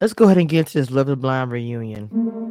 Let's go ahead and get into this Love is Blind reunion.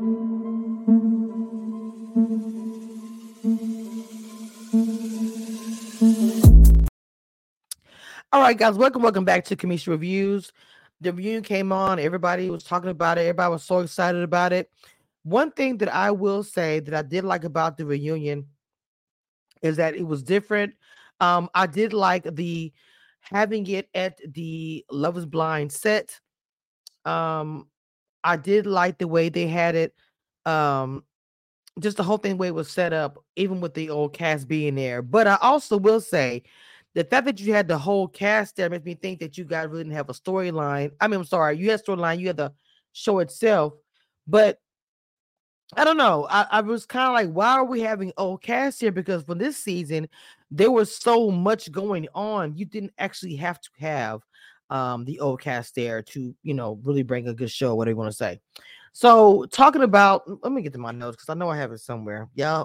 All right, guys, welcome back to Kamisha Reviews. The reunion came on, everybody was talking about it, everybody was so excited about it. One thing that I will say that I did like about the reunion is that it was different. I did like the having it at the Love is Blind set. Um, I did like the way they had it. Um, just the whole thing, way it was set up, even with the old cast being there. But I also will say the fact that you had the whole cast there makes me think that you guys really didn't have a storyline. I mean, I'm sorry, you had storyline, you had the show itself, but I don't know. I was kind of like, why are we having old cast here? Because for this season, there was so much going on. You didn't actually have to have the old cast there to, really bring a good show, whatever you want to say. So talking about, let me get to my notes because I know I have it somewhere. Yeah.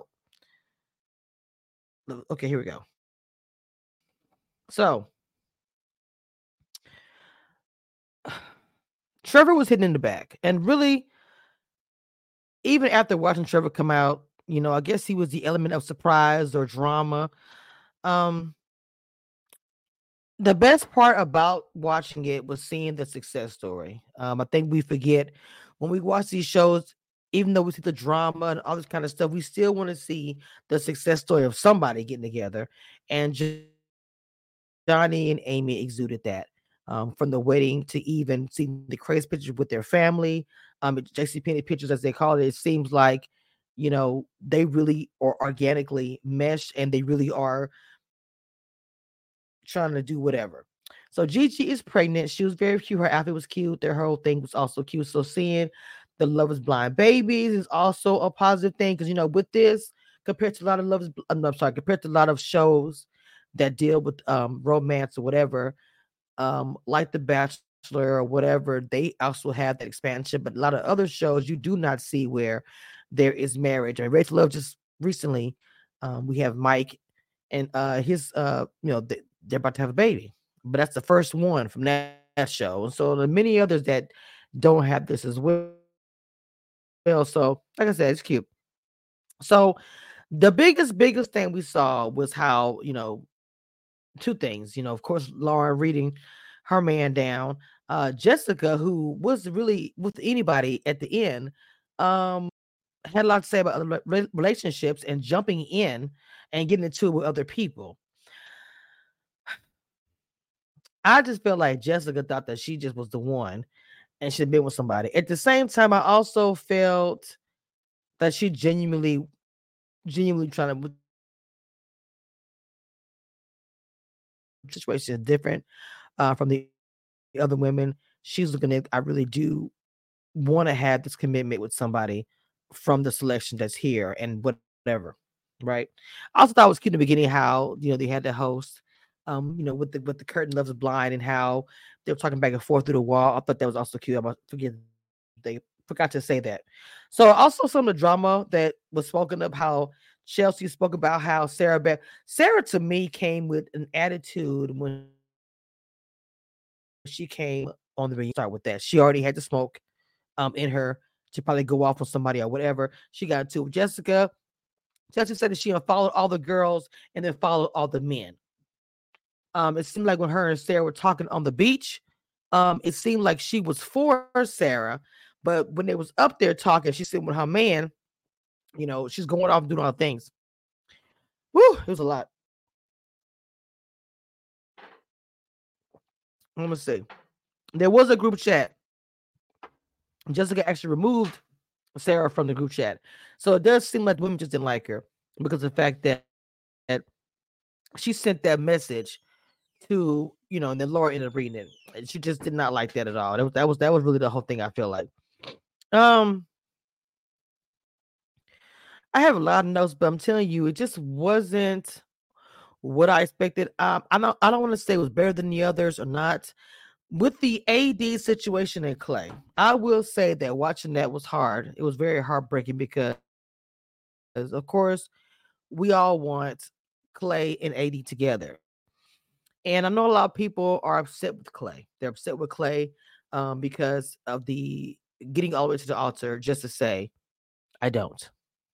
Okay, here we go. So Trevor was hitting in the back, and really, even after watching Trevor come out, I guess he was the element of surprise or drama. Um, the best part about watching it was seeing the success story. I think we forget when we watch these shows, even though we see the drama and all this kind of stuff, we still want to see the success story of somebody getting together. And Johnny and Amy exuded that. From the wedding to even seeing the crazy pictures with their family, JCPenney pictures as they call it. It seems like, they really are organically meshed and they really are trying to do whatever. So Gigi is pregnant. She was very cute. Her outfit was cute. Their whole thing was also cute. So seeing the Love is Blind babies is also a positive thing because with this, compared to a lot of I'm sorry, compared to a lot of shows that deal with romance or whatever, like The Bachelor or whatever, they also have that expansion. But a lot of other shows you do not see where there is marriage. And Rachel Love just recently, we have Mike and his they're about to have a baby, but that's the first one from that show. And so the many others that don't have this as well. So like I said, it's cute. So the biggest thing we saw was how, two things, of course, Lauren reading her man down, Jessica, who was really with anybody at the end, um, had a lot to say about other relationships and jumping in and getting into it with other people. I just felt like Jessica thought that she just was the one and should have been with somebody. At the same time, I also felt that she genuinely trying to. Situation is different from the other women. She's looking at, I really do want to have this commitment with somebody from the selection that's here and whatever, right? I also thought it was cute in the beginning how they had the host, with the curtain loves blind and how they were talking back and forth through the wall. I thought that was also cute. I forget they forgot to say that. So also some of the drama that was spoken of how Chelsea spoke about how Sarah to me came with an attitude when she came on the reunion. Start with that. She already had the smoke in her to probably go off on somebody or whatever. She got into it with Jessica. Jessica said that she followed all the girls and then followed all the men. It seemed like when her and Sarah were talking on the beach, it seemed like she was for Sarah, but when they was up there talking, she's sitting with her man. She's going off and doing all the things. Woo, it was a lot. Let me see. There was a group chat. Jessica actually removed Sarah from the group chat. So it does seem like the women just didn't like her because of the fact that she sent that message to, and then Laura ended up reading it. And she just did not like that at all. That was really the whole thing, I feel like. Um, I have a lot of notes, but I'm telling you, it just wasn't what I expected. I don't want to say it was better than the others or not. With the AD situation in Clay, I will say that watching that was hard. It was very heartbreaking because, of course, we all want Clay and AD together. And I know a lot of people are upset with Clay. They're upset with Clay. because of the getting all the way to the altar just to say, I don't.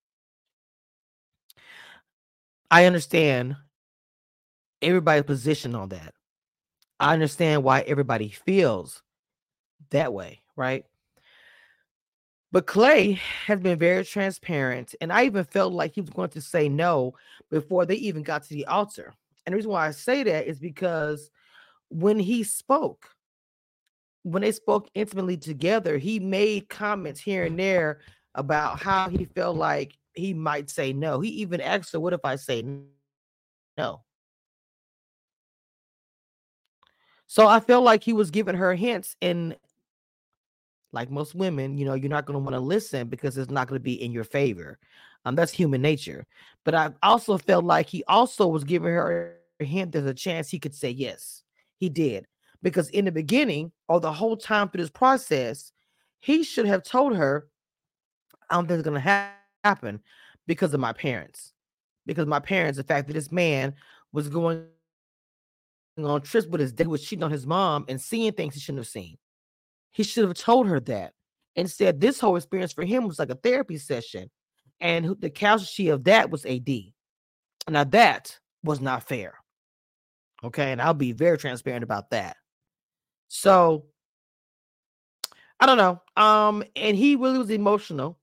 I understand everybody's position on that. I understand why everybody feels that way, right? But Clay has been very transparent, and I even felt like he was going to say no before they even got to the altar. And the reason why I say that is because when he spoke, when they spoke intimately together, he made comments here and there about how he felt like he might say no. He even asked her, "What if I say no?" So I felt like he was giving her hints, and like most women, you're not going to want to listen because it's not going to be in your favor. That's human nature. But I also felt like he also was giving her a hint there's a chance he could say yes. He did. Because in the beginning, or the whole time through this process, he should have told her, I don't think it's going to happen because of my parents. Because my parents, the fact that this man was going on trips with his dad, who was cheating on his mom and seeing things he shouldn't have seen. He should have told her that. Instead, this whole experience for him was like a therapy session. And the casualty of that was AD. Now, that was not fair. Okay. And I'll be very transparent about that. So, I don't know. And he really was emotional,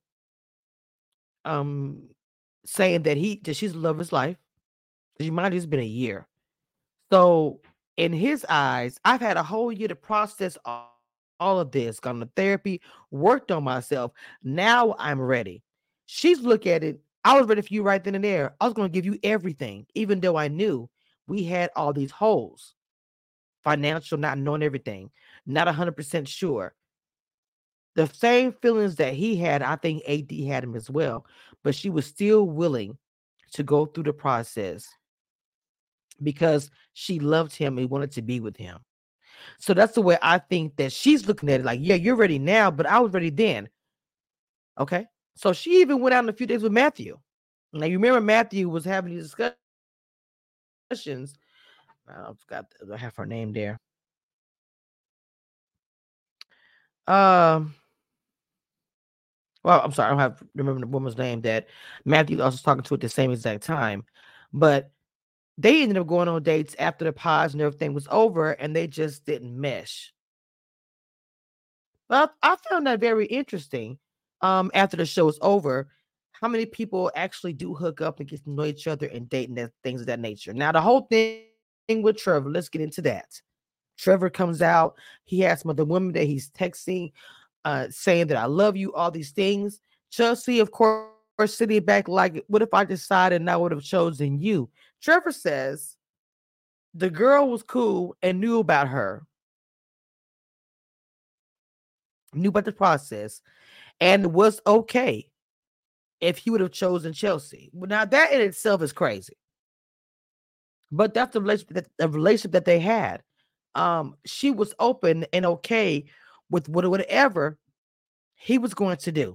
um, saying that she's the love of his life. Because you mind, it's been a year. So, in his eyes, I've had a whole year to process all of this, gone to therapy, worked on myself. Now I'm ready. She's look at it. I was ready for you right then and there. I was going to give you everything, even though I knew we had all these holes, financial, not knowing everything, not 100% sure. The same feelings that he had, I think AD had him as well, but she was still willing to go through the process because she loved him and wanted to be with him. So that's the way I think that she's looking at it. Like, yeah, you're ready now, but I was ready then. Okay. So she even went out in a few days with Matthew. Now you remember Matthew was having these discussions. I forgot I have her name there. Um, well, I'm sorry, I don't have remember the woman's name that Matthew also was talking to at the same exact time. But they ended up going on dates after the pause and everything was over, and they just didn't mesh. Well, I found that very interesting. After the show is over, how many people actually do hook up and get to know each other and date and things of that nature. Now, the whole thing with Trevor, let's get into that. Trevor comes out, he has some of the women that he's texting, saying that I love you, all these things. Chelsea, of course, sitting back like, what if I decided and I would have chosen you? Trevor says the girl was cool and knew about her, knew about the process, and was okay if he would have chosen Chelsea. Well, now that in itself is crazy, but that's the relationship that they had. She was open and okay with whatever he was going to do.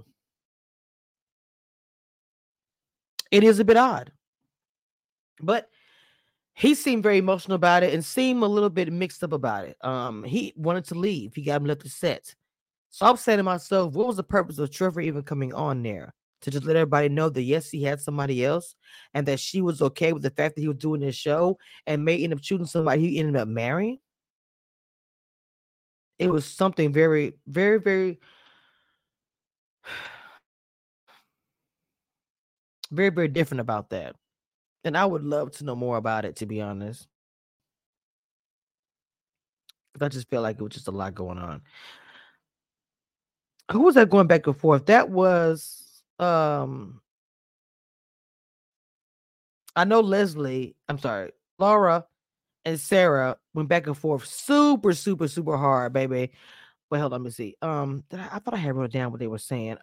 It is a bit odd, but he seemed very emotional about it and seemed a little bit mixed up about it. He wanted to leave. He got him left the set. So I'm saying to myself, what was the purpose of Trevor even coming on there? To just let everybody know that yes, he had somebody else and that she was okay with the fact that he was doing this show and may end up choosing somebody he ended up marrying. It was something very, very, very, very, very different about that. And I would love to know more about it, to be honest. Because I just felt like it was just a lot going on. Who was that going back and forth? That was I know Leslie, I'm sorry, Laura and Sarah went back and forth super, super, super hard, baby. Wait, hold on, let me see. I thought I had wrote down what they were saying.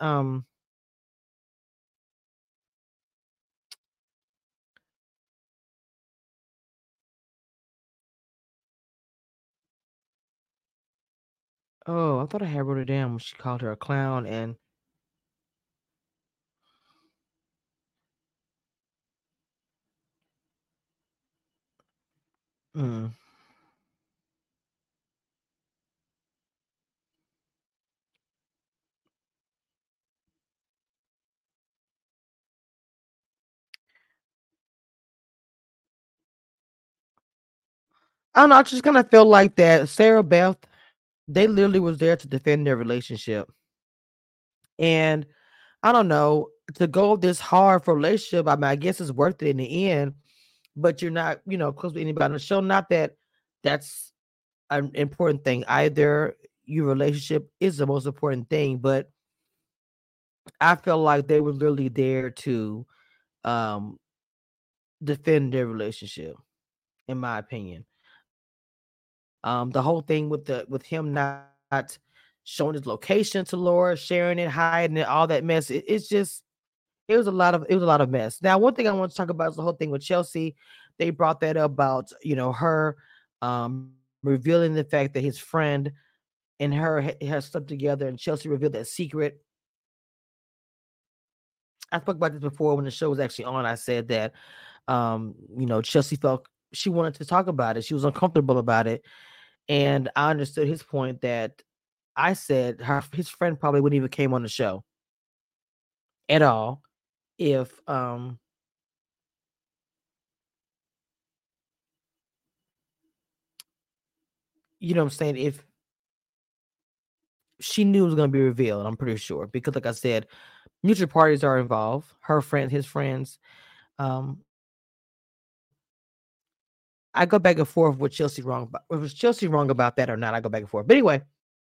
Oh, I thought I had wrote it down when she called her a clown and mm, I don't know. I just kind of feel like that Sarah Beth, they literally was there to defend their relationship. And I don't know, to go this hard for a relationship, I mean, I guess it's worth it in the end, but you're not, close to anybody on the show. Not that that's an important thing either. Your relationship is the most important thing, but I feel like they were literally there to um defend their relationship, in my opinion. The whole thing with him not showing his location to Laura, sharing it, hiding it, all that mess. It's just it was a lot of mess. Now, one thing I want to talk about is the whole thing with Chelsea. They brought that up about her revealing the fact that his friend and her has slept together, and Chelsea revealed that secret. I spoke about this before when the show was actually on. I said that Chelsea felt she wanted to talk about it. She was uncomfortable about it. And I understood his point that I said his friend probably wouldn't even came on the show at all if you know what I'm saying, if she knew it was gonna be revealed. I'm pretty sure. Because like I said, mutual parties are involved, her friend, his friends. Um I go back and forth with Chelsea wrong about was Chelsea wrong about that or not. I go back and forth. But anyway,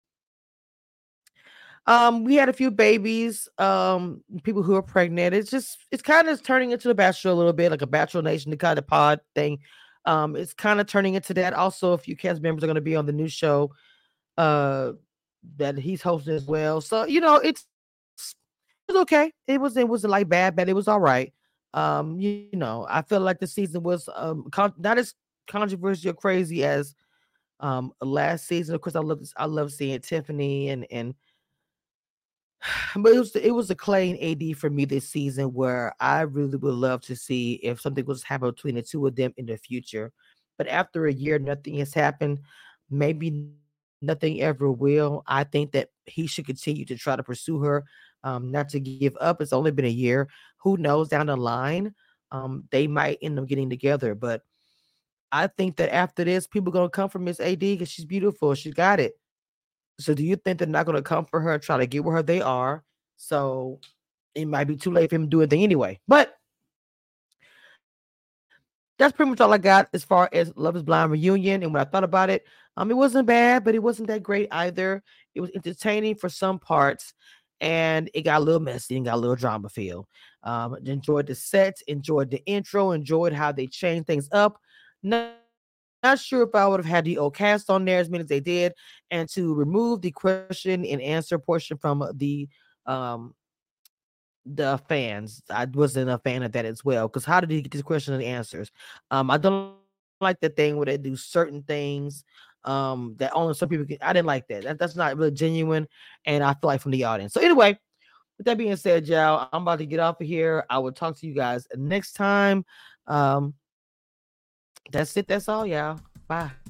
we had a few babies, people who are pregnant. It's kind of turning into the Bachelor a little bit, like a Bachelor Nation, the kind of pod thing. It's kind of turning into that. Also, a few cast members are going to be on the new show uh that he's hosting as well. So it was okay. It was like bad. It was all right. I feel like the season was not as controversial or crazy as last season. Of course, I love seeing Tiffany and but it was a Clay and AD for me this season, where I really would love to see if something was happening between the two of them in the future. But after a year, nothing has happened. Maybe nothing ever will. I think that he should continue to try to pursue her, not to give up. It's only been a year. Who knows down the line? They might end up getting together. But I think that after this, people gonna come for Miss AD because she's beautiful. She got it. So do you think they're not gonna come for her and try to get where they are? So it might be too late for him to do anything anyway. But that's pretty much all I got as far as Love is Blind reunion. And when I thought about it, it wasn't bad, but it wasn't that great either. It was entertaining for some parts, and it got a little messy and got a little drama feel. Enjoyed the sets, enjoyed the intro, enjoyed how they changed things up. Not, not sure if I would have had the old cast on there as many as they did, and to remove the question and answer portion from um the fans. I wasn't a fan of that as well. Because how did he get these questions and answers? I don't like the thing where they do certain things that only some people can. I didn't like that. That's not really genuine, and I feel like from the audience. So anyway, with that being said, y'all, I'm about to get off of here. I will talk to you guys next time. Um, that's it. That's all, y'all. Bye.